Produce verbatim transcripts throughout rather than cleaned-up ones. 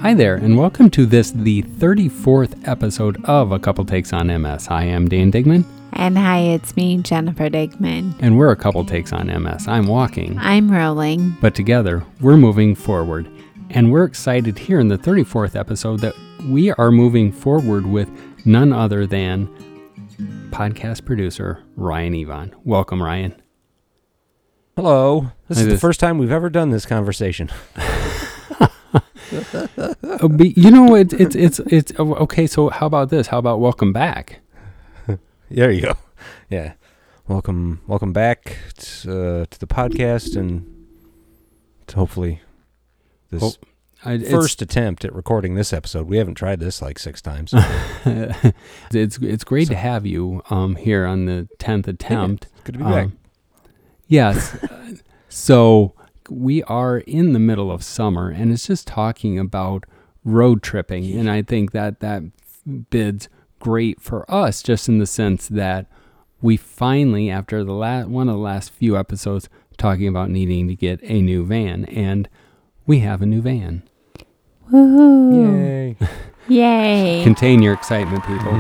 Hi there, and welcome to this, the thirty-fourth episode of A Couple Takes on M S. I am Dan Digman. And hi, it's me, Jennifer Digman. And we're A Couple Takes on M S. I'm walking. I'm rolling. But together, we're moving forward. And we're excited here in the thirty-fourth episode that we are moving forward with none other than podcast producer Ryan Evon. Welcome, Ryan. Hello. This Hi, is this- the first time we've ever done this conversation. Uh, but, you know, it's it's it's it's okay. So how about this? How about welcome back? There you go. Yeah. Welcome welcome back to, uh, to the podcast and to hopefully this Well, I, it's- first attempt at recording this episode. We haven't tried this like six times. it's it's great So- to have you um here on the tenth attempt. Good to be back. Um, yes. uh, so we are in the middle of summer, and it's just talking about road tripping, and I think that that bids great for us, just in the sense that we finally, after the last one of the last few episodes, talking about needing to get a new van, and we have a new van. Woohoo! Yay. Yay! Contain your excitement, people.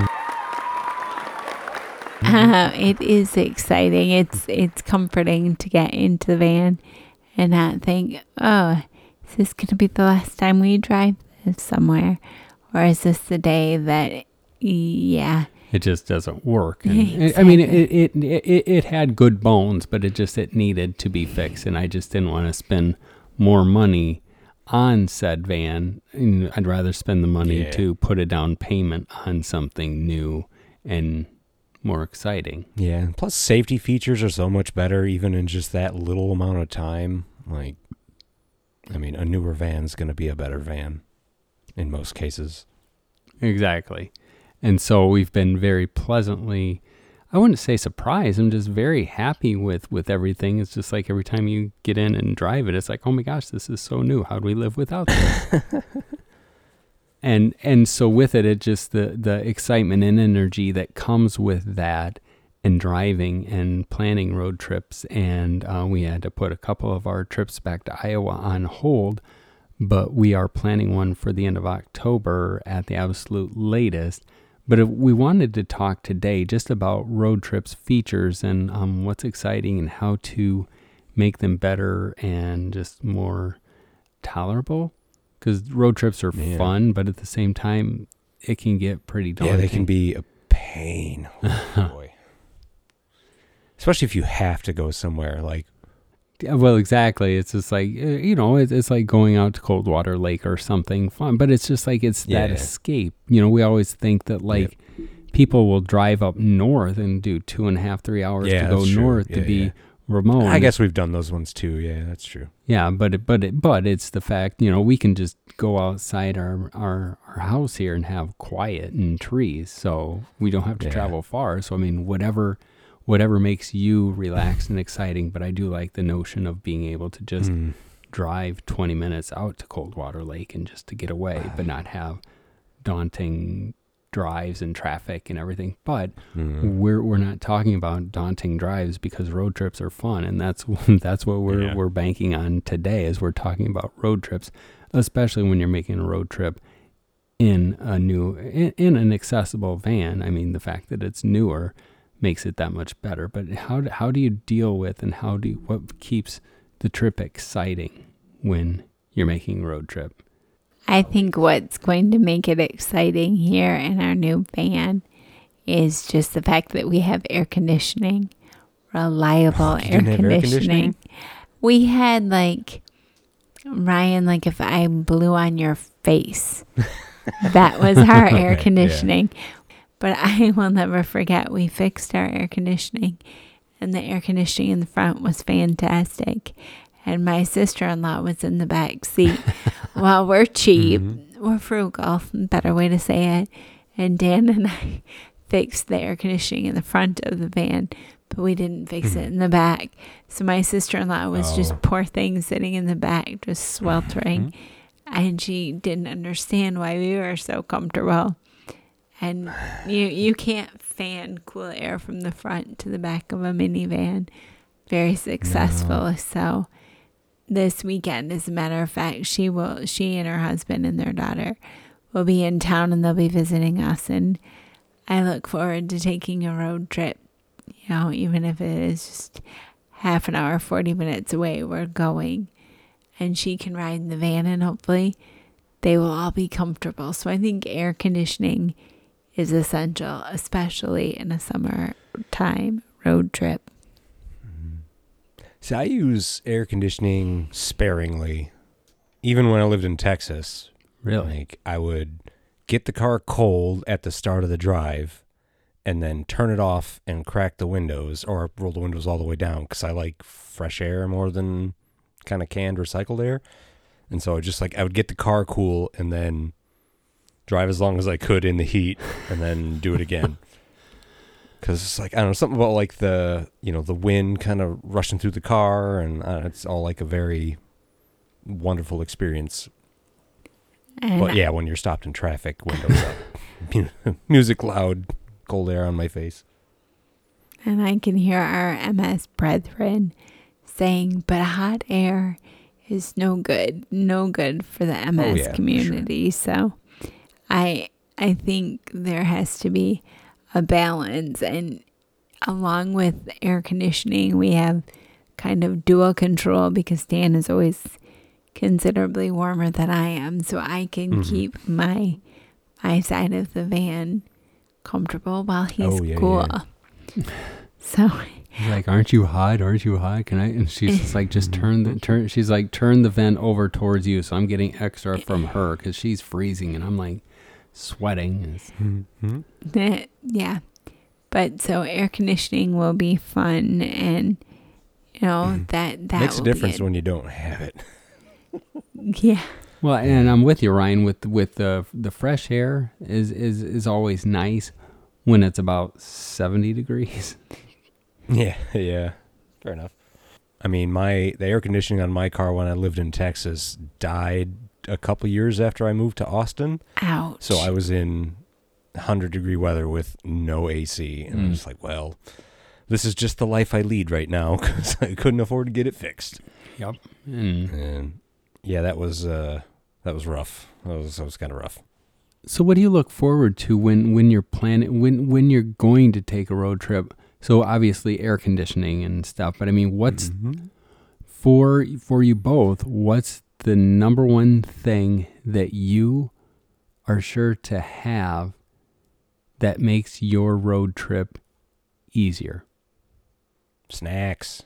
Uh, it is exciting. It's it's comforting to get into the van and not think, oh, is this going to be the last time we drive this somewhere? Or is this the day that, yeah. It just doesn't work. And it- I mean, it, it it it had good bones, but it just it needed to be fixed, and I just didn't want to spend more money on said van. And I'd rather spend the money Yeah. to put a down payment on something new and more exciting. Yeah. and Plus safety features are so much better even in just that little amount of time. Like, I mean, a newer van's going to be a better van in most cases. Exactly. And so we've been very pleasantly, I wouldn't say surprised, I'm just very happy with, with everything. It's just like every time you get in and drive it, it's like, oh my gosh, this is so new. How do we live without this? and and so with it, it just the, the excitement and energy that comes with that and driving and planning road trips. And uh, we had to put a couple of our trips back to Iowa on hold, but we are planning one for the end of October at the absolute latest. But if we wanted to talk today just about road trips features and um, what's exciting and how to make them better and just more tolerable. Because road trips are Yeah. fun, but at the same time, it can get pretty daunting. Yeah, they can be a pain. Oh, boy. Especially if you have to go somewhere like, Yeah, well, exactly. It's just like, uh, you know, it's, it's like going out to Coldwater Lake or something fun, but it's just like, it's that Yeah. escape. You know, we always think that like people will drive up north and do two and a half, three hours Yeah, to go that's true. north to Yeah, be yeah. remote. I guess we've done those ones too. Yeah, that's true. Yeah, but it, but it, but it's the fact, you know, we can just go outside our, our, our house here and have quiet and trees, so we don't have to Yeah. travel far. So I mean, whatever, whatever makes you relaxed and exciting. But I do like the notion of being able to just Mm. drive twenty minutes out to Coldwater Lake and just to get away, but not have daunting drives and traffic and everything. But Mm. we're we're not talking about daunting drives, because road trips are fun, and that's that's what we're Yeah. we're banking on today, is we're talking about road trips, especially when you're making a road trip in a new in, in an accessible van. I mean, the fact that it's newer makes it that much better. But how do, how do you deal with, and how do you, what keeps the trip exciting when you're making a road trip? I think what's going to make it exciting here in our new van is just the fact that we have air conditioning, reliable You air, didn't have air conditioning. conditioning? We had like, Ryan, like if I blew on your face, that was our air Yeah. conditioning. But I will never forget, we fixed our air conditioning, and the air conditioning in the front was fantastic. And my sister-in-law was in the back seat. Well, we're cheap. Mhm. We're frugal, better way to say it. And Dan and I fixed the air conditioning in the front of the van, but we didn't fix it in the back. So my sister-in-law was Oh. just poor thing sitting in the back, just sweltering. And she didn't understand why we were so comfortable. And you you can't fan cool air from the front to the back of a minivan very successful. So this weekend. As a matter of fact, she will, she and her husband and their daughter will be in town and they'll be visiting us. And I look forward to taking a road trip, you know, even if it is just half an hour, forty minutes away, we're going. And she can ride in the van and hopefully they will all be comfortable. So I think air conditioning is essential, especially in a summertime road trip. See, I use air conditioning sparingly, even when I lived in Texas. Really? Like, I would get the car cold at the start of the drive and then turn it off and crack the windows or roll the windows all the way down because I like fresh air more than kind of canned recycled air. And so I just like, I would get the car cool and then drive as long as I could in the heat and then do it again. Because it's like, I don't know, something about like the, you know, the wind kind of rushing through the car and uh, it's all like a very wonderful experience. And But yeah, when you're stopped in traffic, windows up, music loud, cold air on my face. And I can hear our M S brethren saying, but hot air is no good, no good for the M S Oh, yeah, community. So I I think there has to be a balance. And along with air conditioning, we have kind of dual control because Dan is always considerably warmer than I am. So I can Mm-hmm. keep my my side of the van comfortable while he's Oh, yeah, cool. yeah. So He's like, aren't you hot? Aren't you hot? Can I? And she's just like, just turn the turn. She's like, turn the vent over towards you. So I'm getting extra from her because she's freezing and I'm like sweating. Mm-hmm. that, yeah. But so air conditioning will be fun, and you know that that Makes a will be difference a- when you don't have it. yeah. Well, and I'm with you, Ryan. With with the the fresh air is is is always nice when it's about seventy degrees. Yeah, yeah. Fair enough. I mean, my the air conditioning on my car when I lived in Texas died a couple years after I moved to Austin. Ouch. So I was in one hundred degree weather with no A C. And I Mm. was like, well, this is just the life I lead right now because I couldn't afford to get it fixed. Yep. And And yeah, that was uh, that was rough. That was, that was kind of rough. so, what do you look forward to when when you're planning when when you're going to take a road trip? So obviously air conditioning and stuff, but I mean, what's Mhm. for for you both? What's the number one thing that you are sure to have that makes your road trip easier? Snacks.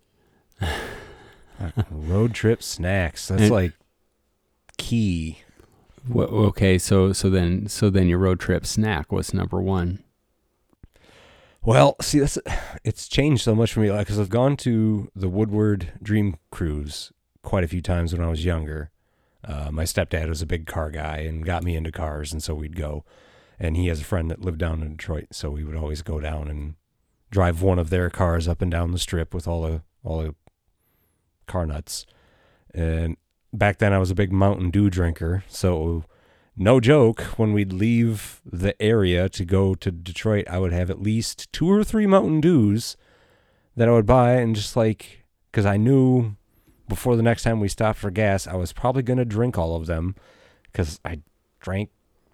Road trip snacks. That's And- like key. Wha- okay, so so then so then your road trip snack was number one. Well, see, that's it's changed so much for me because I've gone to the Woodward Dream Cruise quite a few times when I was younger. Uh, my stepdad was a big car guy and got me into cars, and so we'd go. And he has a friend that lived down in Detroit, so we would always go down and drive one of their cars up and down the strip with all the all the car nuts. And back then, I was a big Mountain Dew drinker, so no joke, when we'd leave the area to go to Detroit, I would have at least two or three Mountain Dews that I would buy, and just like, because I knew before the next time we stopped for gas, I was probably going to drink all of them, because I drank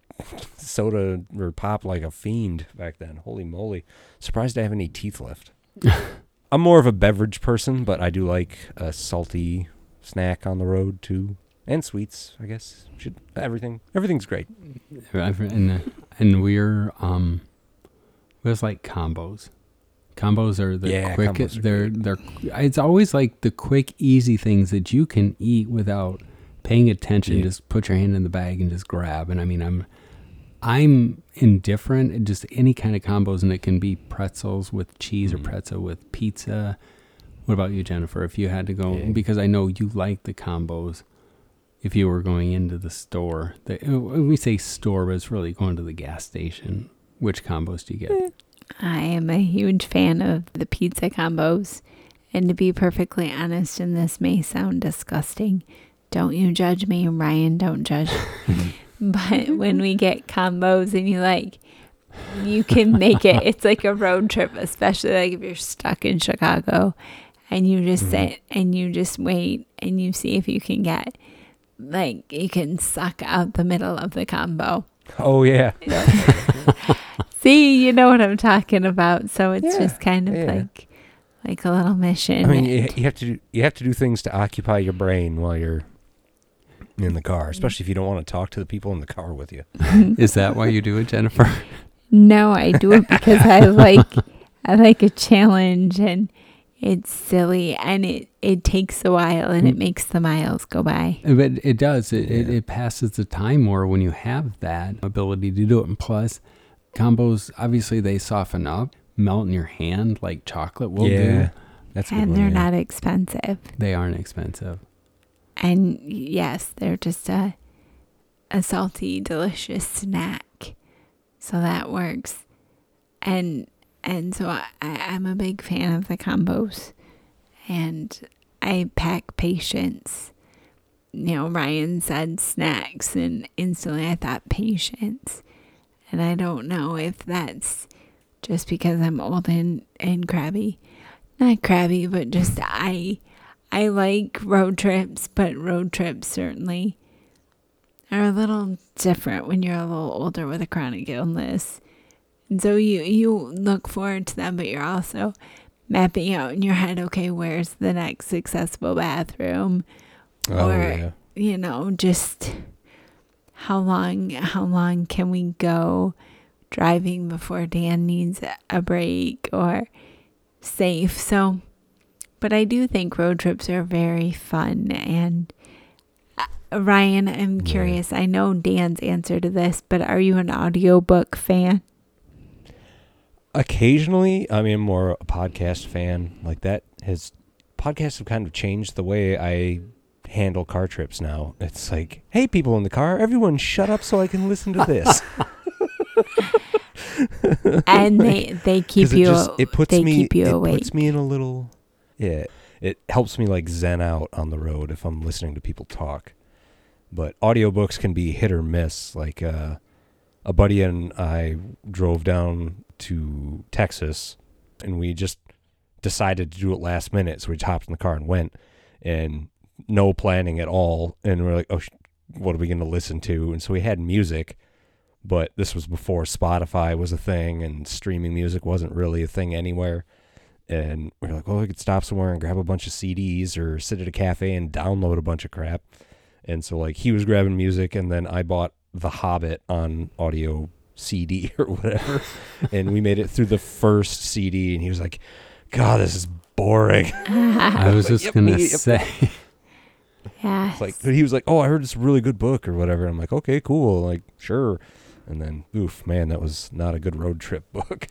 soda or pop like a fiend back then. Holy moly. Surprised I have any teeth left. I'm more of a beverage person, but I do like a salty snack on the road too. And sweets, I guess. Should everything everything's great. And and we're um, it was like combos. Combos are the Yeah, quick. combos are They're they're. It's always like the quick, easy things that you can eat without paying attention. Yeah. Just put your hand in the bag and just grab. And I mean, I'm I'm indifferent. at Just any kind of combos, and it can be pretzels with cheese Mm. or pretzel with pizza. What about you, Jennifer? If you had to go, Yeah. because I know you like the combos. If you were going into the store, the, we say store, but it's really going to the gas station. Which combos do you get? I am a huge fan of the pizza combos. And to be perfectly honest, and this may sound disgusting, don't you judge me, Ryan, don't judge. But when we get combos and you like, you can make it, it's like a road trip, especially like if you're stuck in Chicago and you just Mhm. sit and you just wait and you see if you can get, like, you can suck out the middle of the combo. Oh yeah. See, you know what I'm talking about. So it's Yeah, just kind of yeah. like like a little mission. I mean, you, you have to do, you have to do things to occupy your brain while you're in the car, especially if you don't want to talk to the people in the car with you. Is that why you do it, Jennifer? No, I do it because I like I like a challenge, and it's silly, and it, it takes a while, and it makes the miles go by. But it does. It, it Yeah. it passes the time more when you have that ability to do it. And plus, combos, obviously, they soften up, melt in your hand like chocolate will yeah, do. that's a good And one, they're yeah. not expensive. They aren't expensive. And yes, they're just a a salty, delicious snack. So that works. And and so I, I, I'm a big fan of the combos. And I pack patience. You know, Ryan said snacks, and instantly I thought patience. And I don't know if that's just because I'm old and, and crabby. Not crabby, but just I I like road trips, but road trips certainly are a little different when you're a little older with a chronic illness. And so you, you look forward to them, but you're also mapping out in your head, okay, where's the next accessible bathroom? Oh, or, yeah. you know, just how long, how long can we go driving before Dan needs a break or safe? So, but I do think road trips are very fun. And uh, Ryan, I'm Yeah. curious. I know Dan's answer to this, but are you an audiobook fan? Occasionally, I mean, I'm more a podcast fan. Like that has podcasts have kind of changed the way I handle car trips now. It's like, hey, people in the car, everyone shut up so I can listen to this. And they they keep 'Cause it you just- it puts they me keep you it awake. puts me in a little yeah. It helps me like zen out on the road if I'm listening to people talk. But audiobooks can be hit or miss. Like uh, a buddy and I drove down to Texas, and we just decided to do it last minute. So we hopped in the car and went, and no planning at all. And we're like, oh, sh- what are we going to listen to? And so we had music, but this was before Spotify was a thing, and streaming music wasn't really a thing anywhere. And we we're like, well, we could stop somewhere and grab a bunch of C Ds or sit at a cafe and download a bunch of crap. And so like he was grabbing music, and then I bought The Hobbit on audio C D or whatever. And we made it through the first C D, and he was like, God, this is boring. I was Like, just yep, going to me- yep. say. Yeah. It's like, but he was like, oh, I heard it's a really good book or whatever. I'm like, okay, cool. Like, sure. And then, oof, man, that was not a good road trip book.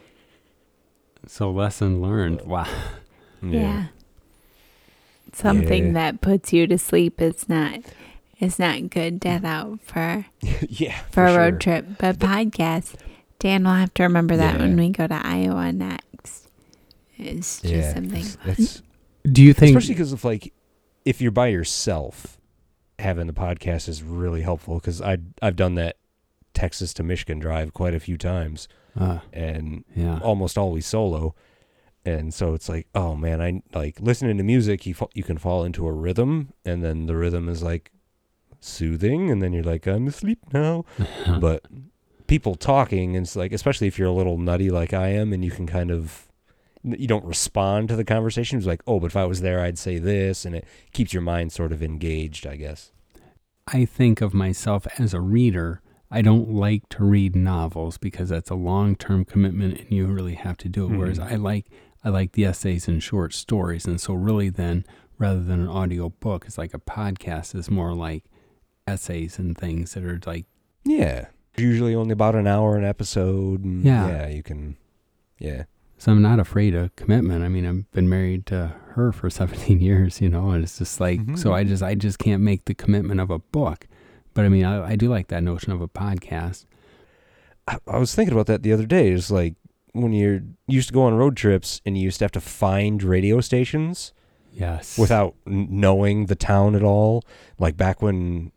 So lesson learned. Wow. Yeah. Something Yeah. that puts you to sleep is not is not good dead out for yeah. for a road sure. trip. But podcast, Dan will have to remember that Yeah. when we go to Iowa next. It's just Yeah. something. It's, it's, Do you think? especially because of like, if you're by yourself, having the podcast is really helpful, because I I've done that Texas to Michigan drive quite a few times, Uh, and yeah. almost always solo. And so it's like, oh man, I like listening to music. You fa- you can fall into a rhythm, and then the rhythm is like soothing, and then you're like, I'm asleep now. But people talking, and it's like, especially if you're a little nutty like I am, and you can kind of, you don't respond to the conversation. It's like, oh, but if I was there, I'd say this, and it keeps your mind sort of engaged, I guess. I think of myself as a reader. I don't like to read novels because that's a long-term commitment, and you really have to do it. Mhm. Whereas I like I like the essays and short stories, and so really then, rather than an audio book, it's like a podcast is more like essays and things that are like, Yeah. Usually only about an hour an episode. And Yeah. Yeah, you can, yeah. so I'm not afraid of commitment. I mean, I've been married to her for seventeen years, you know, and it's just like, Mhm. so I just I just can't make the commitment of a book. But I mean, I, I do like that notion of a podcast. I, I was thinking about that the other day. It's like when you're you used to go on road trips and you used to have to find radio stations Yes. without n- knowing the town at all. Like back when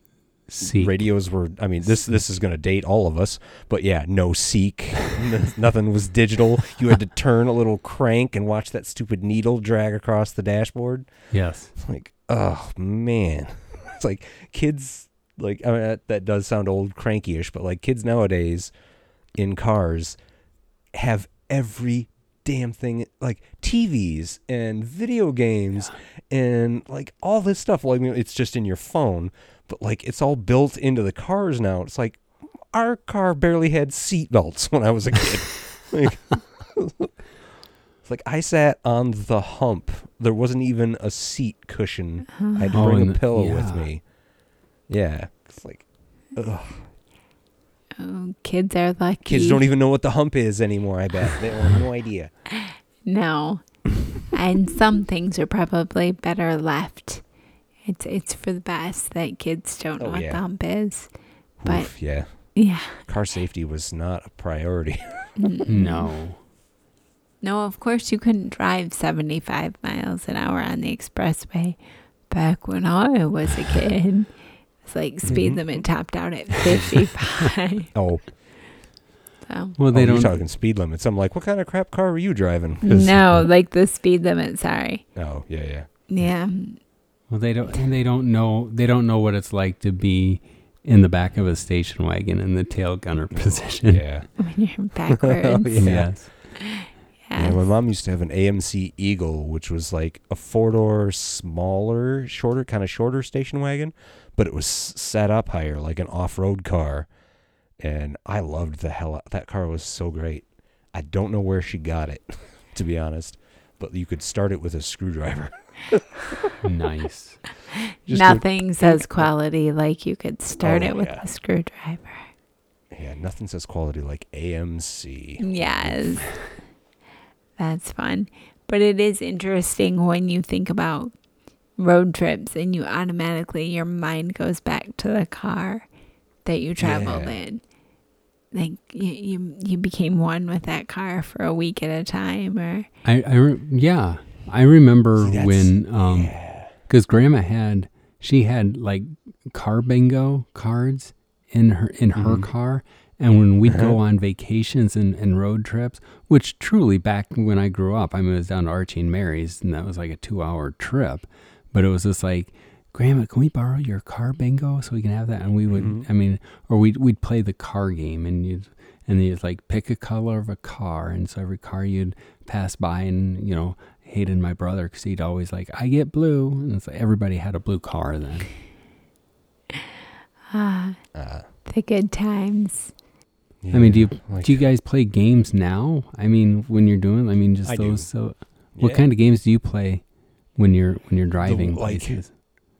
Seek. radios were, I mean, this this is going to date all of us, but yeah, no seek. Nothing was digital. You had to turn a little crank and watch that stupid needle drag across the dashboard. Yes. It's like, oh, man. It's like kids, like, I mean, that, that does sound old cranky-ish, but like kids nowadays in cars have every damn thing, like T Vs and video games and like all this stuff. Well, I mean, it's just in your phone, but like it's all built into the cars now. It's like our car barely had seat belts when I was a kid. Like, it's like I sat on the hump. There wasn't even a seat cushion. I had to Oh, bring and a the- pillow yeah. with me. Yeah, it's like, ugh. Oh, kids are lucky. Kids don't even know what the hump is anymore. I bet they have no idea. No. And some things are probably better left. It's it's for the best that kids don't know Oh, what yeah. the hump is. But Oof, yeah, yeah. car safety was not a priority. No. No, of course you couldn't drive seventy-five miles an hour on the expressway back when I was a kid. It's like speed Mhm. limit topped out at fifty-five. Oh, So Well, they oh, don't. you're talking speed limits. I'm like, what kind of crap car were you driving? 'Cause- no, like the speed limit, sorry. Oh, yeah, yeah. Yeah. Well, they don't. And they don't know. They don't know what it's like to be in the back of a station wagon in the tail gunner position. Yeah. When you're backwards. Oh, yeah. Yes. Yeah, my mom used to have an A M C Eagle, which was like a four-door, smaller, shorter, kind of shorter station wagon, but it was set up higher, like an off-road car. And I loved the hell out. That car was so great. I don't know where she got it, to be honest, but you could start it with a screwdriver. Nice. Just Nothing says quality like you could start Oh, it with yeah. a screwdriver. A, yeah, nothing says quality like A M C. Yes. That's fun. But it is interesting when you think about road trips and you automatically, your mind goes back to the car that you traveled Yeah. in. Like you, you, you became one with that car for a week at a time, or I. I re- yeah. I remember See, that's- when um, yeah. because Grandma had she had like car bingo cards in her in her Mhm. car, and when we'd go Uh-huh. on vacations and, and road trips, which truly back when I grew up, I mean, it was down to Archie and Mary's, and that was like a two-hour trip, but it was just like, Grandma, can we borrow your car bingo so we can have that? And we would, Mhm. I mean, or we'd we'd play the car game, and you'd and you'd like pick a color of a car, and so every car you'd pass by, and you know, hated my brother because he'd always like, I get blue, and it's like everybody had a blue car then. ah, Uh, the good times. I mean, do you like- do you guys play games now? I mean, when you're doing, I mean, just I do. those. So, what Yeah. kind of games do you play when you're when you're driving like, places?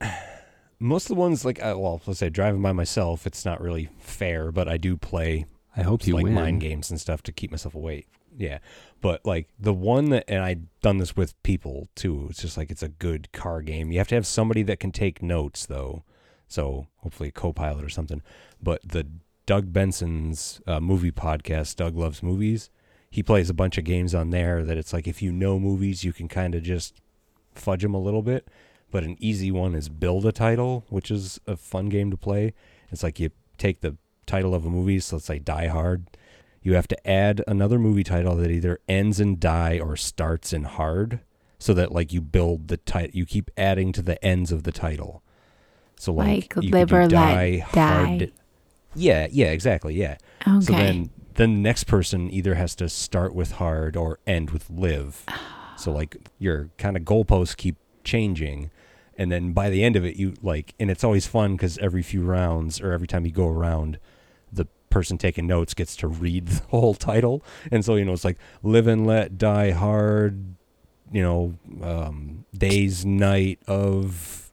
Most of the ones, like, uh, well, let's say driving by myself, it's not really fair, but I do play I hope you like win. mind games and stuff to keep myself awake. Yeah. But like the one that, and I've done this with people too, it's just like it's a good car game. You have to have somebody that can take notes though. So hopefully a co-pilot or something. But the Doug Benson's uh, movie podcast, Doug Loves Movies, he plays a bunch of games on there that it's like if you know movies, you can kind of just fudge them a little bit. But an easy one is Build a Title, which is a fun game to play. It's like you take the title of a movie, so let's say Die Hard. You have to add another movie title that either ends in die or starts in hard, so that like you build the title, you keep adding to the ends of the title. So like, Like you Live could or do Let die, Die. hard. Yeah, yeah, exactly, yeah. Okay. So then, then the next person either has to start with hard or end with live. So like your kind of goalposts keep changing, and then by the end of it, you like, and it's always fun because every few rounds or every time you go around, the person taking notes gets to read the whole title, and so you know it's like Live and Let Die Hard, you know, um, Days Night of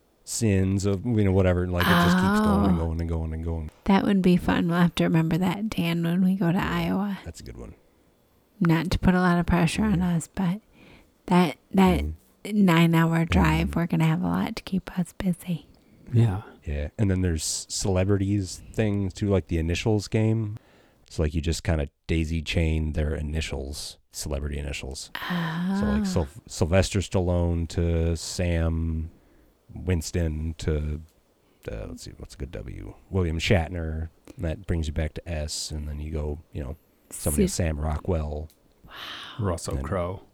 Sins of you know whatever. Like it just keeps going and Oh. going and going and going. That would be fun. We'll have to remember that, Dan, when we go to Iowa. That's a good one. Not to put a lot of pressure on us, but that that Mhm. nine hour drive, we're gonna have a lot to keep us busy. Yeah. Yeah, and then there's celebrities things too, like the initials game. So like you just kind of daisy chain their initials, celebrity initials. Ah. So like Syl- Sylvester Stallone to Sam Winston to uh, let's see, what's a good W? William Shatner. That brings you back to S, and then you go, you know, somebody See- Sam Rockwell. Russell And- Crowe.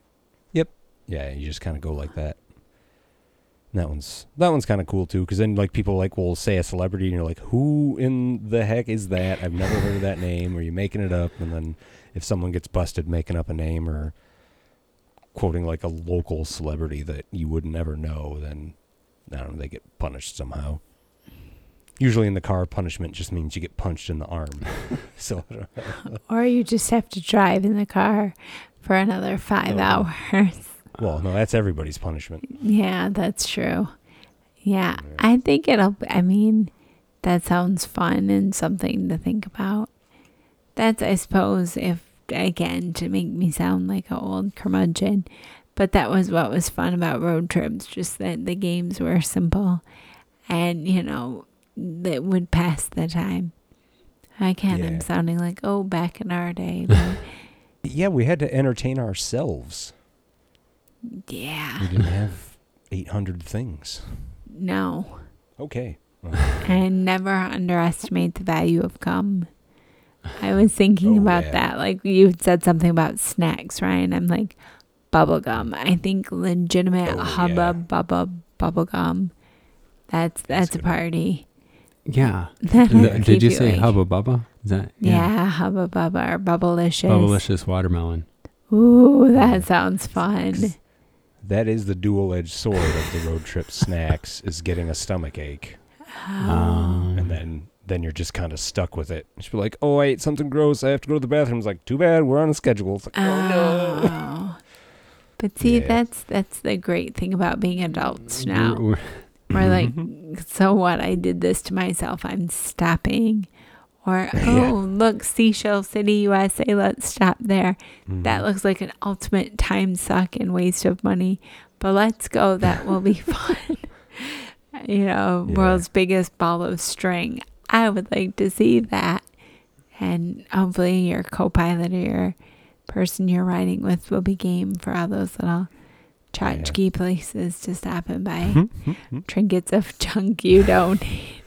Yeah, you just kind of go like that. And that one's that one's kind of cool too, because then like people like will say a celebrity, and you're like, who in the heck is that? I've never heard of that name. Or you making it up? And then if someone gets busted making up a name or quoting like a local celebrity that you would never know, then I don't know, they get punished somehow. Usually in the car, punishment just means you get punched in the arm. So Or you just have to drive in the car for another five Oh. hours. well, no, that's everybody's punishment. Yeah, that's true. Yeah, Yeah. I think it'll, I mean, that sounds fun and something to think about. That's, I suppose, if, again, to make me sound like an old curmudgeon, but that was what was fun about road trips, just that the games were simple and, you know, that would pass the time. Again, Yeah. I'm sounding like, oh, back in our day, but Yeah, we had to entertain ourselves. We yeah, didn't have eight hundred things. no. Okay. And never underestimate the value of gum. I was thinking Oh, about yeah. that. Like you said something about snacks, Ryan. I'm like, bubble gum. I think legitimate Oh, hubba bubba bubble gum. That's that's, That's a a good one. party. Yeah. That'll The- keep did you say like- Hubba Bubba? Is that Yeah, hubba bubba or bubblicious. Bubblicious watermelon? Ooh, that sounds fun. That is the dual-edged sword of the road trip snacks, is getting a stomach ache. Um, And then then you're just kind of stuck with it. Just be like, oh, I ate something gross. I have to go to the bathroom. It's like, too bad. We're on a schedule. It's like, oh, no. Oh. But see, Yeah. that's that's the great thing about being adults now. we're- we're- We're like, Mm-hmm. so what? I did this to myself. I'm stopping. Or, oh, Yeah. look, Seashell City, U S A. Let's stop there. Mhm. That looks like an ultimate time suck and waste of money. But let's go. That will be fun. You know, Yeah. world's biggest ball of string. I would like to see that. And hopefully your co-pilot or your person you're riding with will be game for all those little tchotchke places to stop and buy trinkets of junk you don't need.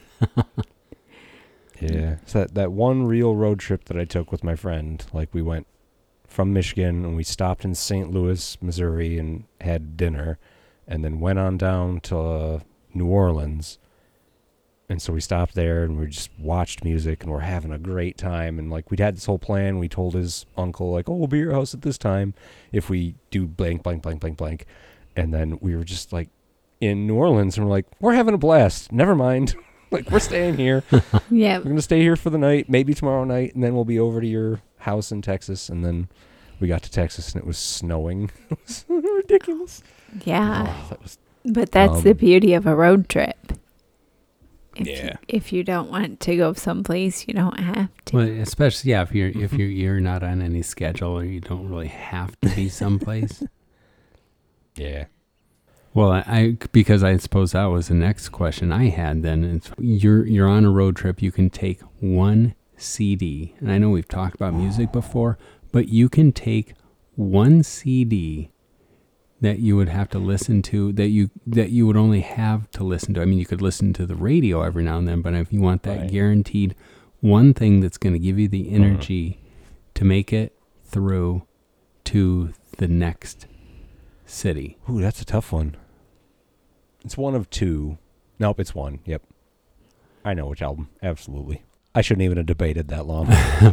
Yeah. So that, that one real road trip that I took with my friend, like we went from Michigan and we stopped in Saint Louis, Missouri and had dinner and then went on down to uh, New Orleans. And so we stopped there and we just watched music and we're having a great time. And like we'd had this whole plan. We told his uncle like, oh, we'll be at your house at this time if we do blank, blank, blank, blank, blank. And then we were just like in New Orleans and we're like, we're having a blast. Never mind. Like we're staying here. Yeah. We're going to stay here for the night, maybe tomorrow night. And then we'll be over to your house in Texas. And then we got to Texas and it was snowing. It was ridiculous. Yeah. Oh, that was, But that's the Um, beauty of a road trip. If Yeah. You, if you don't want to go someplace, you don't have to. Well, especially yeah, if you're if you're you're not on any schedule or you don't really have to be someplace. yeah. Well, I, I because I suppose that was the next question I had. Then it's, you're you're on a road trip. You can take one C D, and I know we've talked about music before, but you can take one C D that you would have to listen to that you that you would only have to listen to. I mean, you could listen to the radio every now and then, but if you want that Right. guaranteed one thing that's going to give you the energy to make it through to the next city. Ooh, that's a tough one. It's one of two. Nope, it's one. Yep. I know which album. Absolutely. I shouldn't even have debated that long.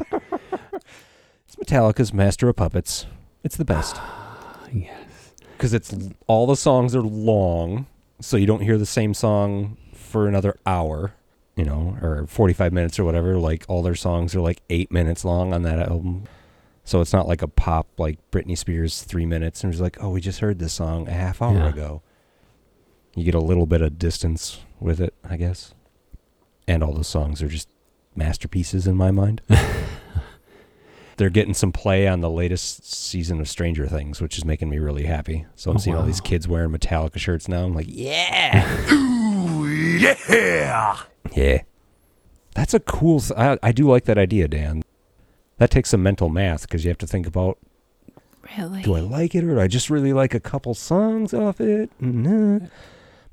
It's Metallica's Master of Puppets. It's the best. Yes. Because it's all the songs are long, so you don't hear the same song for another hour, you know, or forty-five minutes or whatever. Like all their songs are like eight minutes long on that album. So it's not like a pop like Britney Spears three minutes and it's like, oh, we just heard this song a half hour Yeah. ago. You get a little bit of distance with it, I guess. And all the songs are just masterpieces in my mind. They're getting some play on the latest season of Stranger Things, which is making me really happy. So I'm Oh, seeing all these wow. kids wearing Metallica shirts now. I'm like, yeah. Ooh, yeah! Yeah. That's a cool... s- I, I do like that idea, Dan. That takes some mental math because you have to think about, Really? do I like it or do I just really like a couple songs off it? Nah.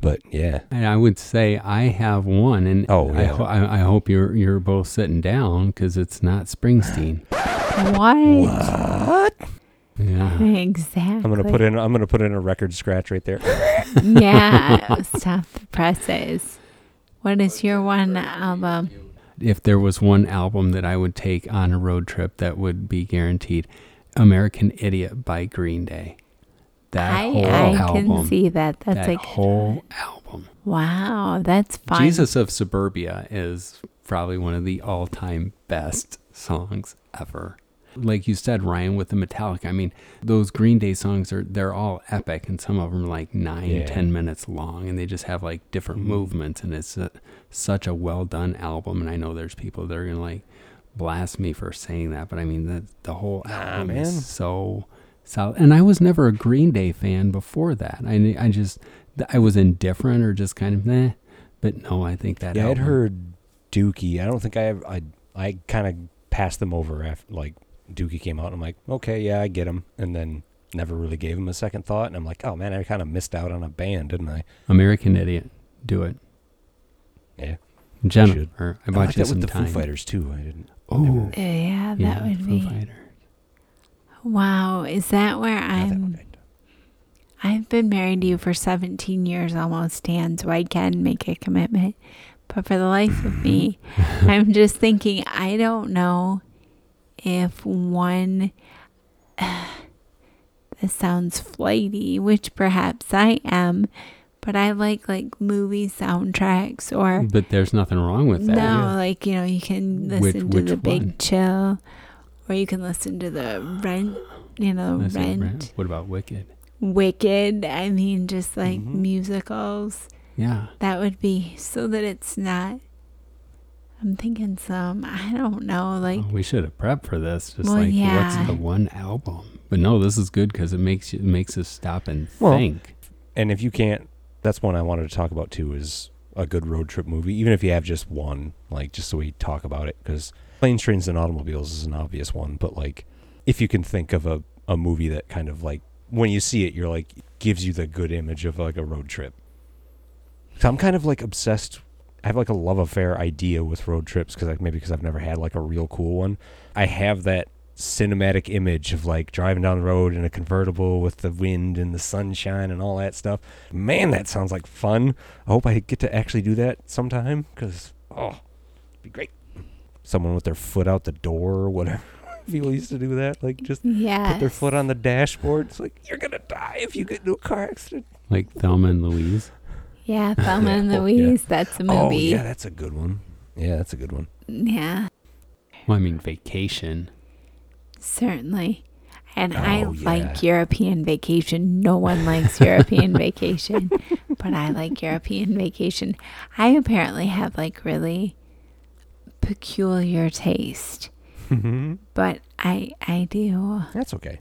But yeah. And I would say I have one, and Oh, I, yeah. ho- I, I hope you're you're both sitting down because it's not Springsteen. What? What? Yeah. Exactly. I'm gonna put in. I'm gonna put in a record scratch right there. Yeah. Stop the presses. What is your one album? If there was one album that I would take on a road trip, that would be guaranteed American Idiot by Green Day. That I, whole I album. can see that. That's that like whole album. wow. That's fun. Jesus of Suburbia is probably one of the all-time best songs ever. Like you said, Ryan, with the Metallica, I mean, those Green Day songs are, they're all epic, and some of them are like nine, Yeah. ten minutes long, and they just have like different Mhm. movements, and it's a, such a well done album. And I know there's people that are gonna like blast me for saying that, but I mean, the, the whole Nah, album man. is so solid. And I was never a Green Day fan before that. I, I just, I was indifferent or just kind of meh, but no, I think that Yeah, I'd album, heard Dookie. I don't think I ever, I I kind of passed them over after like Dookie came out. And I'm like, okay, yeah, I get him, and then never really gave him a second thought. And I'm like, oh man, I kind of missed out on a band, didn't I? American Idiot, do it. Yeah. Jennifer, I I bought like you that some with the time. Foo Fighters too. I didn't. Oh, yeah, that yeah, would Foo be. Fighters. Wow. Is that where Not that I'm? one. I've been married to you for seventeen years almost, Dan, so I can make a commitment. But for the life of me, I'm just thinking, I don't know if one, this sounds flighty, which perhaps I am, but I like like movie soundtracks or, But there's nothing wrong with that. no, yeah. like, you know, you can listen Which- to which The Big one? Chill, or you can listen to the Rent, you know, Listen, Rent. Brent, What about Wicked? Wicked. I mean, just like Mhm. musicals. Yeah. That would be so that it's not. I'm thinking some. I don't know. Like, Oh, we should have prepped for this. Just Well, like, yeah. what's the one album? But no, this is good because it makes you, it makes us stop and Well, think. And if you can't, that's one I wanted to talk about too. Is a good road trip movie, even if you have just one, like just so we talk about it. Because Planes, Trains, and Automobiles is an obvious one, but like if you can think of a a movie that kind of like when you see it, you're like gives you the good image of like a road trip. So I'm kind of like obsessed. I have like a love affair idea with road trips because like maybe because I've never had like a real cool one. I have that cinematic image of like driving down the road in a convertible with the wind and the sunshine and all that stuff. Man, that sounds like fun. I hope I get to actually do that sometime because oh, it'd be great. Someone with their foot out the door or whatever. People used to do that, like just yeah. put their foot on the dashboard. It's like you're gonna die if you get into a car accident. Like Thelma and Louise. Yeah, Thelma and Oh, Louise. That's a Oh movie. yeah, that's a good one. Yeah, that's a good one. Yeah, Well, I mean, Vacation. certainly. And I Oh, yeah. like European Vacation. No one likes European Vacation, but I like European Vacation. I apparently have like really peculiar taste, but I I do. That's okay.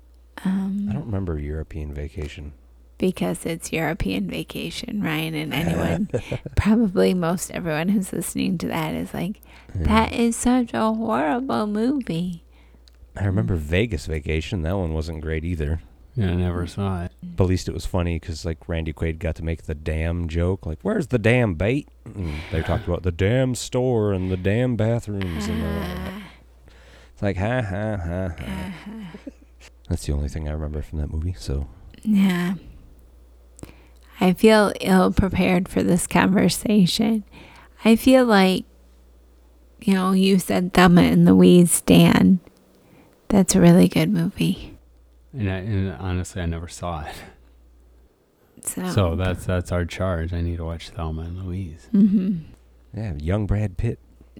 Um, I don't remember European Vacation. because it's European Vacation, Ryan, and anyone, probably most everyone who's listening to that is like, that is such a horrible movie. I remember Vegas Vacation. That one wasn't great either. Yeah, I never saw it. But at least it was funny because like Randy Quaid got to make the damn joke. Like, where's the damn bait? And they talked about the damn store and the damn bathrooms and all that. It's like ha ha ha ha. That's the only thing I remember from that movie. So Yeah. I feel ill prepared for this conversation. I feel like, you know, you said Thelma and Louise, Dan. That's a really good movie. And, I, and honestly, I never saw it. So, So that's that's our charge. I need to watch Thelma and Louise. hmm yeah, young Brad Pitt.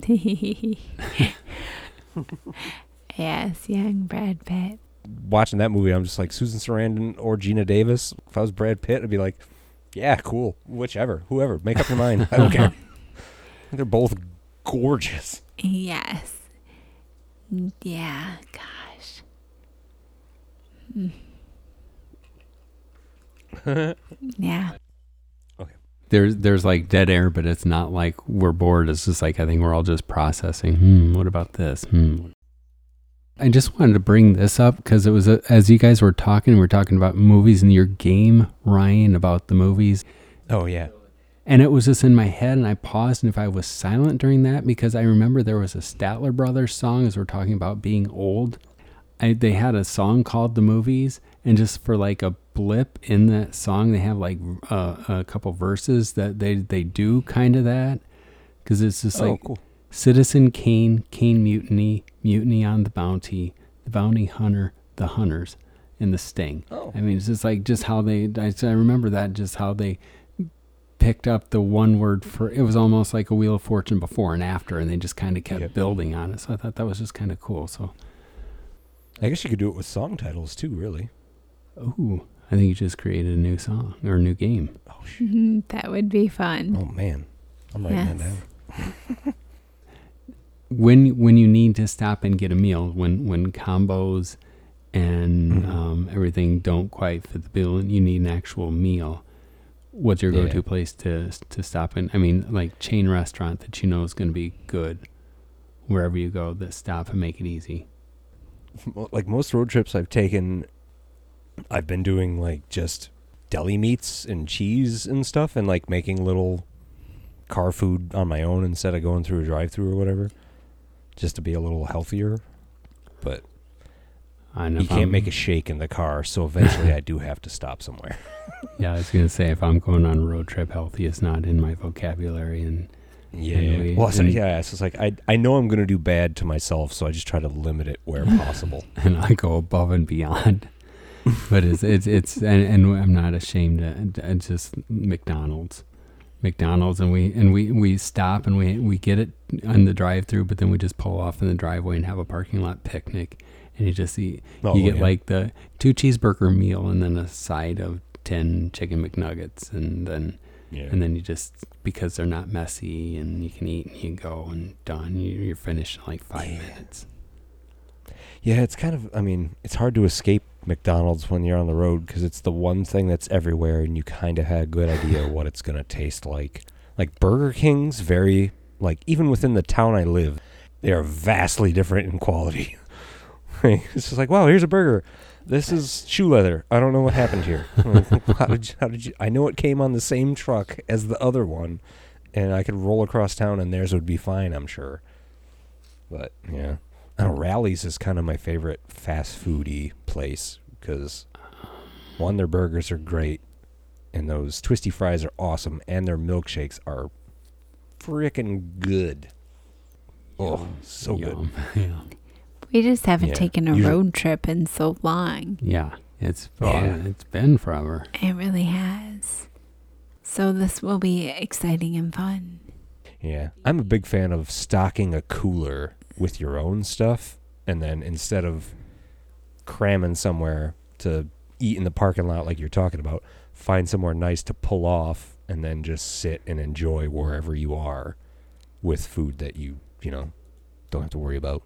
Yes, young Brad Pitt. Watching that movie, I'm just like Susan Sarandon or Gina Davis. If I was Brad Pitt, I'd be like, yeah, cool, whichever, whoever, make up your mind. I don't care. They're both gorgeous. Yes. Yeah, gosh. Mm. Yeah. There's there's like dead air, but it's not like we're bored. It's just like I think we're all just processing. Hmm, what about this? Hmm. I just wanted to bring this up because it was a, as you guys were talking, we were talking about movies and your game, Ryan, about the movies. Oh, yeah. And it was just in my head, and I paused, and if I was silent during that, because I remember there was a Statler Brothers song, as we're talking about being old. I, they had a song called The Movies, and just for like a blip in that song, they have like uh, a couple verses that they, they do kind of that. Because it's just Oh, like cool. Citizen Kane, Kane Mutiny, Mutiny on the Bounty, the Bounty Hunter, the Hunters, and the Sting. Oh. I mean, it's just like just how they, I, I remember that, just how they picked up the one word for, it was almost like a Wheel of Fortune before and after, and they just kind of kept Yep. building on it. So I thought that was just kind of cool. So, I guess you could do it with song titles too, really. ooh, I think you just created a new song or a new game. Oh, shit. Mhm, that would be fun. Oh, man. I'm writing that Yes. down. When when you need to stop and get a meal, when when combos and Mhm. um, everything don't quite fit the bill, and you need an actual meal, what's your go-to Yeah. place to to stop in? I mean, like chain restaurant that you know is going to be good wherever you go. That stop and make it easy. Mo- Like most road trips I've taken, I've been doing like just deli meats and cheese and stuff, and like making little car food on my own instead of going through a drive-through or whatever, just to be a little healthier. But I know you if can't I'm- make a shake in the car, so eventually I do have to stop somewhere. Yeah, I was gonna say if I'm going on a road trip, healthy is not in my vocabulary, and Yeah. Anyway, Well, so, and- yeah, it's just like I I know I'm gonna do bad to myself, so I just try to limit it where possible. and I go above and beyond. But it's it's it's and, and I'm not ashamed. To, it's just McDonald's, McDonald's, and we and we we stop and we we get it on the drive-through, but then we just pull off in the driveway and have a parking lot picnic, and you just eat. Oh, you get yeah. like the two cheeseburger meal and then a side of ten chicken McNuggets, and then Yeah. and then you just, because they're not messy and you can eat and you go and done. You, you're finished in like five Yeah. minutes. Yeah, it's kind of, I mean, it's hard to escape McDonald's when you're on the road because it's the one thing that's everywhere and you kind of had a good idea what it's going to taste like. Like Burger King's very, like, even within the town I live, they are vastly different in quality. It's just like, wow, here's a burger. This is shoe leather. I don't know what happened here. Like, how did you, how did you, I know it came on the same truck as the other one and I could roll across town and theirs would be fine, I'm sure. But, yeah. I don't know, Rally's is kind of my favorite fast foody place because, one, their burgers are great, and those twisty fries are awesome, and their milkshakes are freaking good. Oh, so good. Yum. Yeah. We just haven't Yeah, taken a usually- road trip in so long. Yeah. It's Yeah. it's been forever. It really has. So this will be exciting and fun. Yeah. I'm a big fan of stocking a cooler with your own stuff, and then instead of cramming somewhere to eat in the parking lot like you're talking about, find somewhere nice to pull off and then just sit and enjoy wherever you are with food that you, you know, don't have to worry about.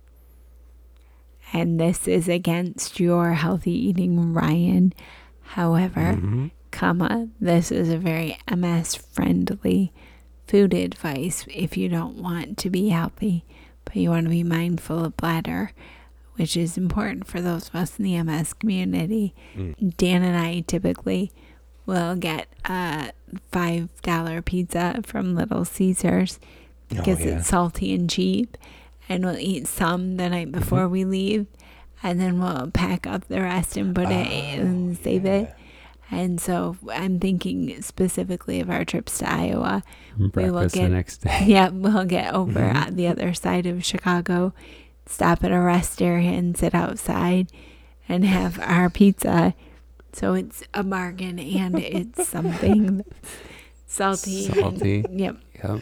And this is against your healthy eating, Ryan. However, Mhm. comma, this is a very M S friendly food advice if you don't want to be healthy, but you want to be mindful of bladder, which is important for those of us in the M S community. Mm. Dan and I typically will get a five dollar pizza from Little Caesars because Oh, yeah. it's salty and cheap, and we'll eat some the night Mm-hmm. before we leave, and then we'll pack up the rest and put it and save it. And so I'm thinking specifically of our trips to Iowa. will Breakfast get- the next day. Yeah, we'll get over Mhm. at the other side of Chicago, stop at a rest area and sit outside and have our pizza. So it's a bargain and it's something salty. Salty. Yep. Yep.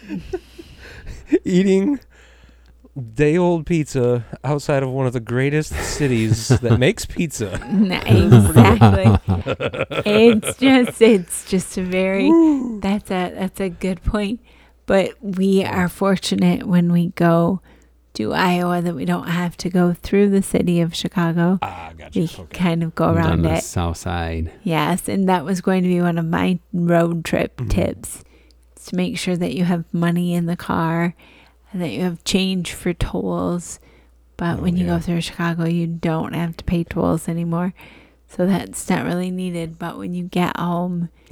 Eating day old pizza outside of one of the greatest cities that makes pizza. Exactly. It's just it's just a very that's a that's a good point. But we are fortunate when we go to Iowa that we don't have to go through the city of Chicago. Ah, gotcha. We Okay. kind of go On around the it. south side. Yes, and that was going to be one of my road trip Mhm. tips. Is to make sure that you have money in the car and that you have change for tolls. But Oh, when you yeah. go through Chicago, you don't have to pay tolls anymore. So that's not really needed. But when you get home, Yeah. you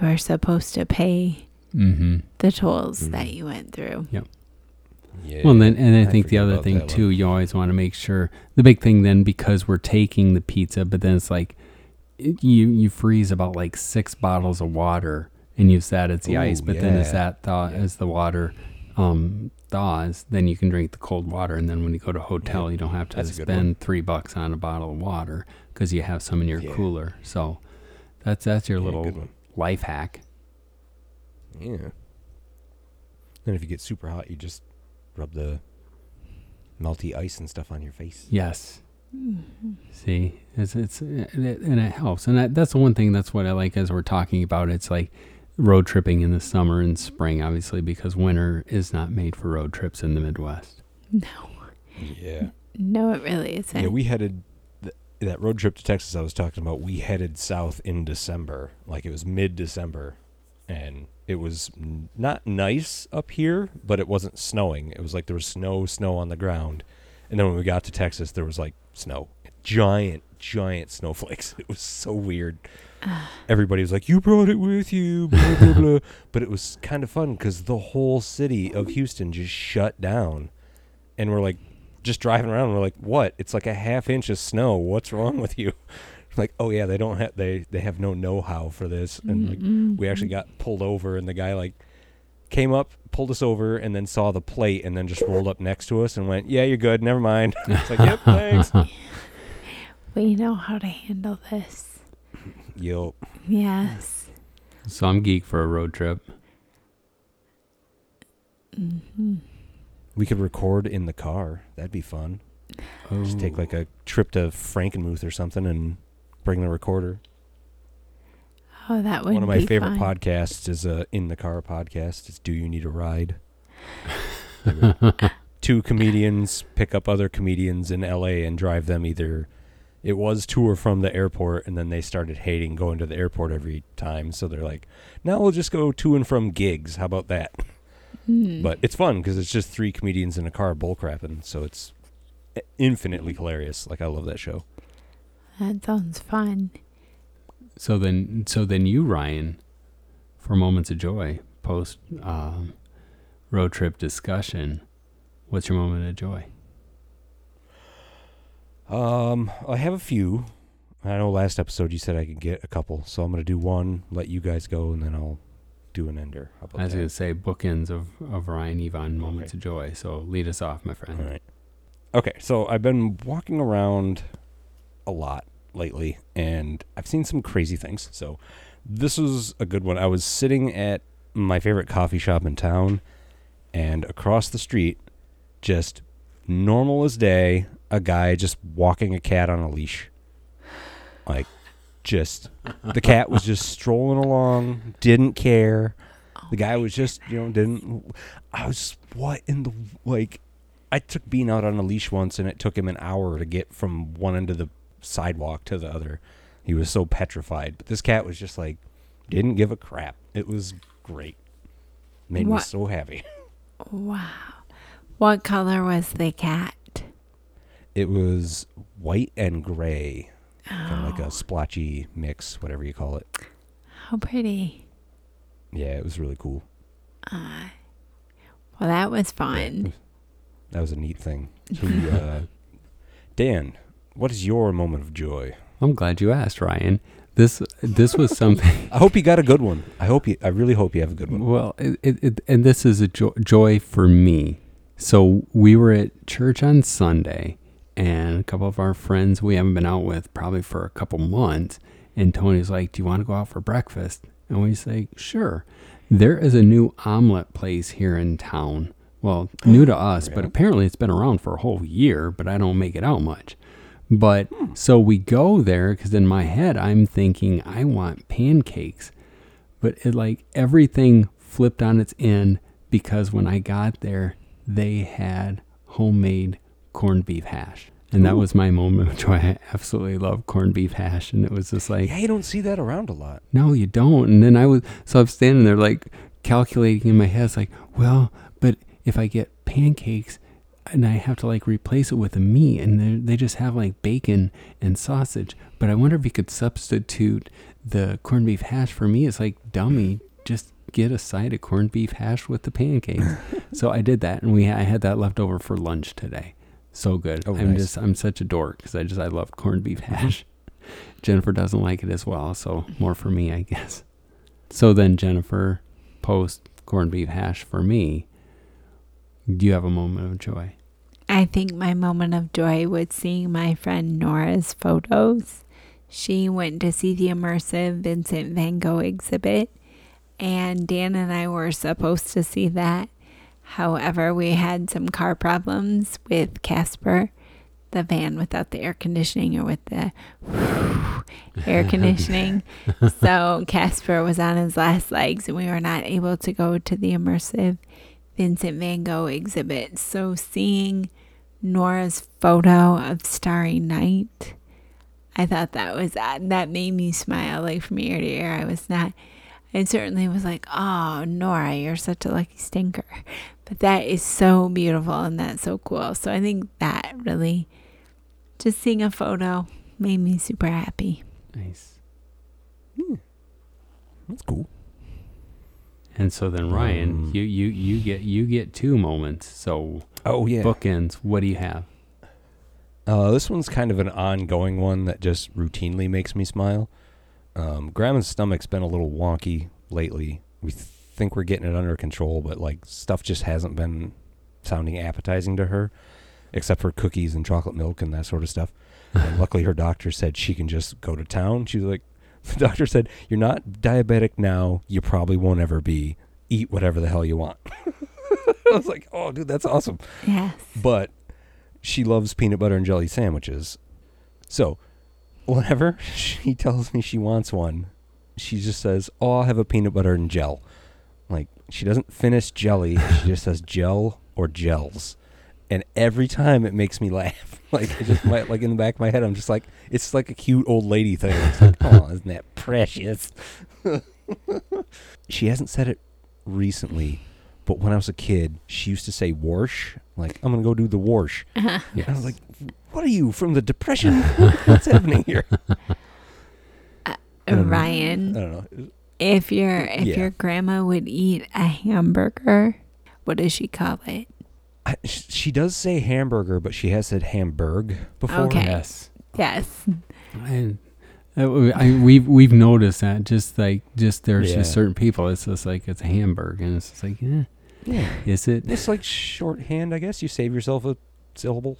you are supposed to pay Mm-hmm. the tolls Mhm. that you went through. Yeah. Well, and then and I, I think the forget other about thing that too, one. you always want to make sure the big thing then, because we're taking the pizza, but then it's like it, you you freeze about like six bottles of water and use that as the Ooh, ice. But then as yeah. that thaw Yeah. as the water um, thaws, then you can drink the cold water. And then when you go to a hotel, Yeah. you don't have to That's a good spend three bucks on a bottle of water because you have some in your Yeah. cooler. So that's that's your Yeah, little good one. life hack. Yeah. Then if you get super hot, you just rub the melty ice and stuff on your face. Yes. See, it's it's it, and it helps, and that, that's the one thing. That's what I like as we're talking about. It's like road tripping in the summer and spring, obviously, because winter is not made for road trips in the Midwest. No. Yeah. No, it really isn't. Yeah, we headed th- that road trip to Texas I was talking about. We headed south in December, like it was mid-December, and it was n- not nice up here, but it wasn't snowing. It was like there was snow, snow on the ground, and then when we got to Texas, there was like snow, giant, giant snowflakes. It was so weird. Everybody was like, "You brought it with you," blah, blah, blah. But it was kind of fun because the whole city of Houston just shut down, and we're like, just driving around. And we're like, "What? It's like a half inch of snow. What's wrong with you?" Like, "Oh yeah, they don't have they they have no know-how for this." And like, we actually got pulled over, and the guy like came up, pulled us over, and then saw the plate, and then just rolled up next to us and went, "Yeah, you're good. Never mind." It's like, "Yep, thanks." We know how to handle this. Yo, Yes. So I'm geek for a road trip. Mm-hmm. we could record in the car. That'd be fun. Oh. Just take like a trip to Frankenmuth or something and bring the recorder. Oh, that would One of my be favorite fun. podcasts is a in the car podcast. It's Do You Need a Ride? Two comedians pick up other comedians in L A and drive them either. It was to or from the airport, and then they started hating going to the airport every time. So they're like, now we'll just go to and from gigs. How about that? Mm. But it's fun because it's just three comedians in a car bullcrapping. So it's infinitely hilarious. Like, I love that show. That sounds fun. So then, so then you, Ryan, for Moments of Joy, post um, road trip discussion. What's your moment of joy? Um, I have a few. I know last episode you said I could get a couple, so I'm gonna do one, let you guys go, and then I'll do an ender. How about I was that? going to say bookends of, of Ryan Yvonne Moments Okay. of Joy. So lead us off, my friend. All right. Okay, so I've been walking around a lot lately, and I've seen some crazy things. So this was a good one. I was sitting at my favorite coffee shop in town, and across the street, just normal as day, a guy just walking a cat on a leash. Like, just, the cat was just strolling along, didn't care. The guy was just, you know, didn't, I was, what in the, like, I took Bean out on a leash once, and it took him an hour to get from one end of the sidewalk to the other. He was so petrified. But this cat was just like, didn't give a crap. It was great. Made me What? so happy. Wow. What color was the cat? It was white and gray. Kind of like Oh, a splotchy mix, whatever you call it. how pretty. Yeah, it was really cool. Uh, well, that was Yeah, it fun. was- that was a neat thing. He, uh, Dan, what is your moment of joy? I'm glad you asked, Ryan. This this was something. I hope you got a good one. I hope you. I really hope you have a good one. Well, it, it, it, and this is a jo- joy for me. So we were at church on Sunday, and a couple of our friends we haven't been out with probably for a couple months. And Tony's like, "Do you want to go out for breakfast?" And we say, "Sure." There is a new omelet place here in town. Well, new to us, but Yeah. apparently it's been around for a whole year, but I don't make it out much. But so we go there because in my head I'm thinking I want pancakes, but it like everything flipped on its end because when I got there they had homemade corned beef hash, and that Ooh. was my moment of joy. I absolutely love corned beef hash, and it was just like, Yeah, you don't see that around a lot. no, you don't. And then I was so I'm standing there like calculating in my head. It's like, well, but if I get pancakes, and I have to like replace it with a meat, and they they just have like bacon and sausage. But I wonder if you could substitute the corned beef hash for me. It's like, dummy, just get a side of corned beef hash with the pancakes. So I did that, and we I had that left over for lunch today. So good. Oh, I'm nice. just I'm such a dork because I just I love corned beef hash. Jennifer doesn't like it as well, so more for me, I guess. So then Jennifer posts corned beef hash for me. Do you have a moment of joy? I think my moment of joy was seeing my friend Nora's photos. She went to see the immersive Vincent van Gogh exhibit, and Dan and I were supposed to see that. However, we had some car problems with Casper, the van without the air conditioning or with the air conditioning. So Casper was on his last legs, and we were not able to go to the immersive Vincent van Gogh exhibit. So seeing Nora's photo of Starry Night, I thought that was uh, that made me smile like from ear to ear. I was not, I certainly was like, oh, Nora, you're such a lucky stinker. But that is so beautiful and that's so cool. So I think that really, just seeing a photo made me super happy. Nice. Hmm. That's cool. And so then Ryan, Um, you, you, you get you get two moments. So Oh, yeah. bookends, what do you have? Uh, this one's kind of an ongoing one that just routinely makes me smile. Um, Grandma's stomach's been a little wonky lately. We th- think we're getting it under control, but like stuff just hasn't been sounding appetizing to her, except for cookies and chocolate milk and that sort of stuff. And luckily her doctor said she can just go to town. She was like, the doctor said, you're not diabetic now. You probably won't ever be. Eat whatever the hell you want. I was like, oh, dude, that's awesome. Yes. But she loves peanut butter and jelly sandwiches. So whenever she tells me she wants one, she just says, oh, I'll have a peanut butter and gel. Like, she doesn't finish jelly. She just says gel or gels. And every time it makes me laugh. Like, it just might, like in the back of my head, I'm just like, it's like a cute old lady thing. It's like, oh, isn't that precious? She hasn't said it recently, but when I was a kid, she used to say wash. Like, I'm going to go do the wash. Uh-huh. Yes. I was like, what are you, from the Depression? What's happening here? Uh, I don't know. Ryan, I don't know. if your if Yeah. your grandma would eat a hamburger, what does she call it? I, sh- she does say hamburger, but she has said Hamburg before. Okay. Yes. Yes. I, I, I, we've we've noticed that just like just there's Yeah. just certain people. It's just like it's a hamburger, and it's just like, eh, Yeah. is it? It's like shorthand, I guess. You save yourself a syllable.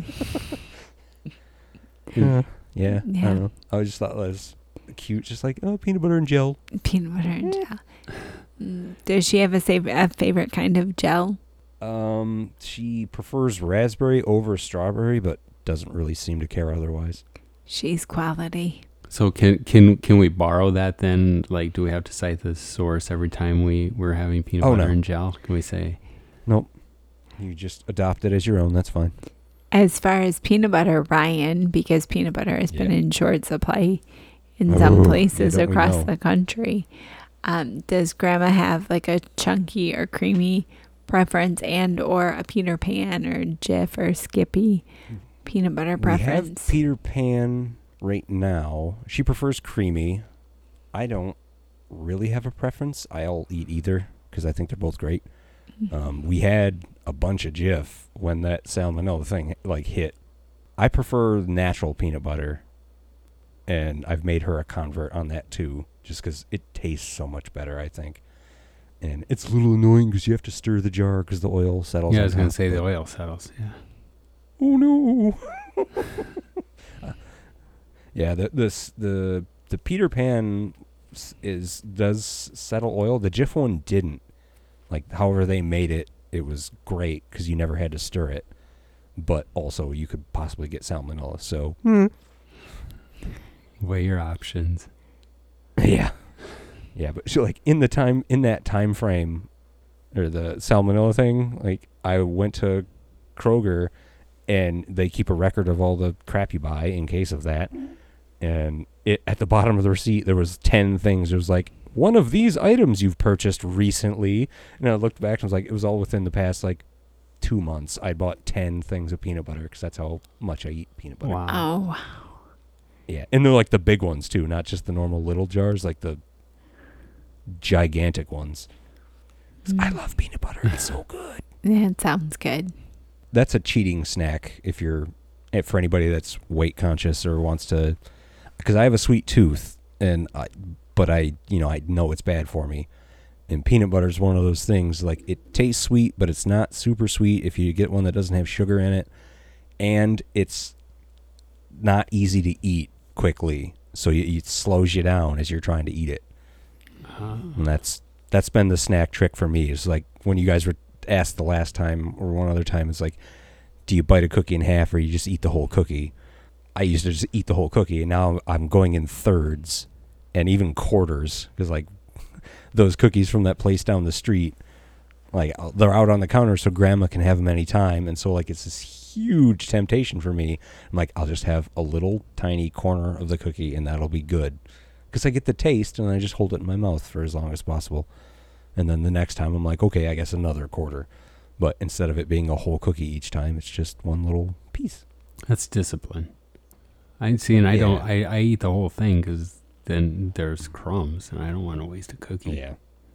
Yeah. Yeah. I Yeah. don't know. I just thought that was cute. Just like, oh, peanut butter and gel. Peanut butter and gel. Mm, does she have a, sav- a favorite kind of gel? Um, she prefers raspberry over strawberry, but doesn't really seem to care otherwise. She's quality. So can can can we borrow that then? Like, do we have to cite the source every time we we're having peanut Oh, butter no. and gel? Can we say? Nope. You just adopt it as your own. That's fine. As far as peanut butter, Ryan, because peanut butter has been Yeah. in short supply in some Oh, places yeah, don't we across know. the country, um, does Grandma have like a chunky or creamy preference, and or a Peter Pan or Jif or Skippy peanut butter We preference? have Peter Pan right now. She prefers creamy. I don't really have a preference. I'll eat either because I think they're both great. Um, we had a bunch of Jif when that salmonella thing like hit. I prefer natural peanut butter, and I've made her a convert on that too, just because it tastes so much better, I think. And it's a little annoying because you have to stir the jar because the oil settles. Yeah, I on was gonna top, say the but- oil settles. Yeah. Oh no! Uh, yeah, the this the the Peter Pan s- is does settle oil. The Jif one didn't. Like, however they made it, it was great because you never had to stir it, but also you could possibly get salmonella. So Weigh your options. yeah, yeah. But so like in the time in that time frame, or the salmonella thing, like I went to Kroger. And they keep a record of all the crap you buy in case of that. And it at the bottom of the receipt, there was ten things. It was like, one of these items you've purchased recently. And I looked back and I was like, it was all within the past, like, two months, I bought ten things of peanut butter because that's how much I eat peanut butter. Wow. Oh, wow. Yeah, and they're like the big ones too, not just the normal little jars, like the gigantic ones. 'Cause I love peanut butter. It's so good. Yeah, it sounds good. That's a cheating snack if you're eh, for anybody that's weight conscious or wants to, because I have a sweet tooth, and I, but I, you know, I know it's bad for me. And peanut butter is one of those things, like it tastes sweet, but it's not super sweet if you get one that doesn't have sugar in it, and it's not easy to eat quickly, so you, it slows you down as you're trying to eat it. Uh, And that's that's been the snack trick for me. It's like when you guys were asked the last time or one other time, it's like, do you bite a cookie in half or you just eat the whole cookie? I used to just eat the whole cookie, and now I'm going in thirds and even quarters, because like those cookies from that place down the street, like they're out on the counter so grandma can have them anytime, and so like it's this huge temptation for me. I'm like, I'll just have a little tiny corner of the cookie and that'll be good, because I get the taste and I just hold it in my mouth for as long as possible. And then the next time I'm like, okay, I guess another quarter. But instead of it being a whole cookie each time, it's just one little piece. That's discipline. I see, and I Yeah. don't. I, I eat the whole thing because then there's crumbs, and I don't want to waste a cookie. Yeah.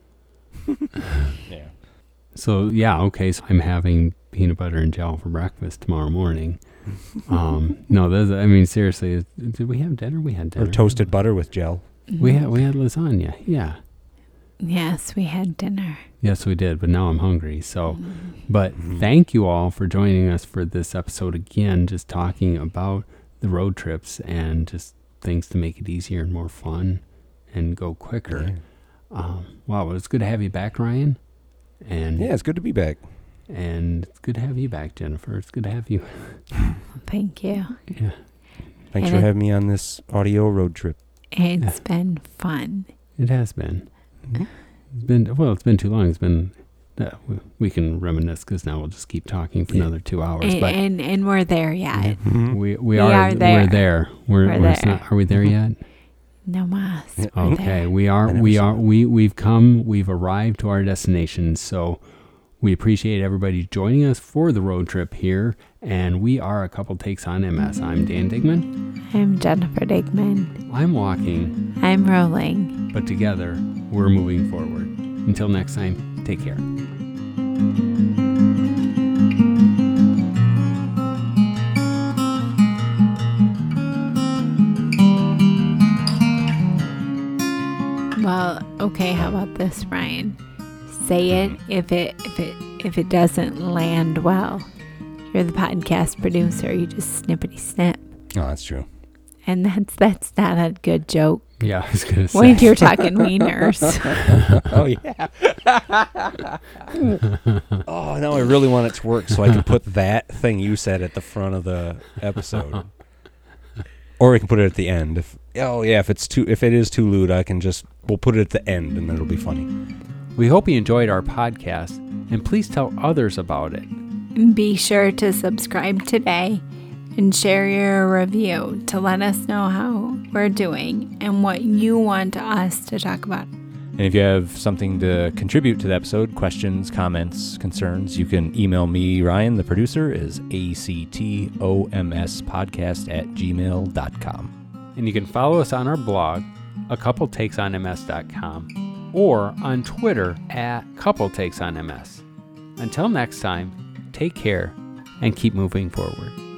Yeah. So yeah, okay. So I'm having peanut butter and gel for breakfast tomorrow morning. Um, no, that's, I mean seriously, is- did we have dinner? We had dinner. Or toasted butter with gel. We had we had lasagna. Yeah. Yes, we had dinner. Yes, we did. But now I'm hungry. So, Mm. but Mhm. thank you all for joining us for this episode again. Just talking about the road trips and just things to make it easier and more fun and go quicker. Yeah. Um, wow, well, it's good to have you back, Ryan. And Yeah, it's good to be back. and it's good to have you back, Jennifer. It's good to have you. Thank you. Yeah. Thanks And for it- having me on this audio road trip. It's been fun. It has been. Mhm. It's been well. It's been too long. It's been. Uh, we, we can reminisce because now we'll just keep talking for Yeah. another two hours. And, but and and we're there yet. Mhm. we we, We are, are there. We're there. We're, We're we're it's there. Not, are we there yet? No mas. Yeah. We're Okay, there. we are. I never We saw are. that. We we've come. We've arrived to our destination. So we appreciate everybody joining us for the road trip here. And we are a couple takes on M S. I'm Dan Digman. I'm Jennifer Digman. I'm walking, I'm rolling. but together we're moving forward. Until next time, take care. Well, okay, how about this, Ryan? Say it if it if it if it doesn't land well. You're the podcast producer, you just snippety snip. Oh, that's true. And that's that's not a good joke Yeah, I was gonna say. when you're talking wieners. Oh, yeah. Oh, now I really want it to work so I can put that thing you said at the front of the episode. Or we can put it at the end. If oh yeah, if it's too if it is too lewd, I can just we'll put it at the end and then it'll be funny. We hope you enjoyed our podcast, and please tell others about it. Be sure to subscribe today and share your review to let us know how we're doing and what you want us to talk about. And if you have something to contribute to the episode, questions, comments, concerns, you can email me, Ryan, the producer, is A C T O M S podcast at gmail dot com. And you can follow us on our blog, a couple takes on M S dot com, or on Twitter at couple takes on M S. Until next time, take care and keep moving forward.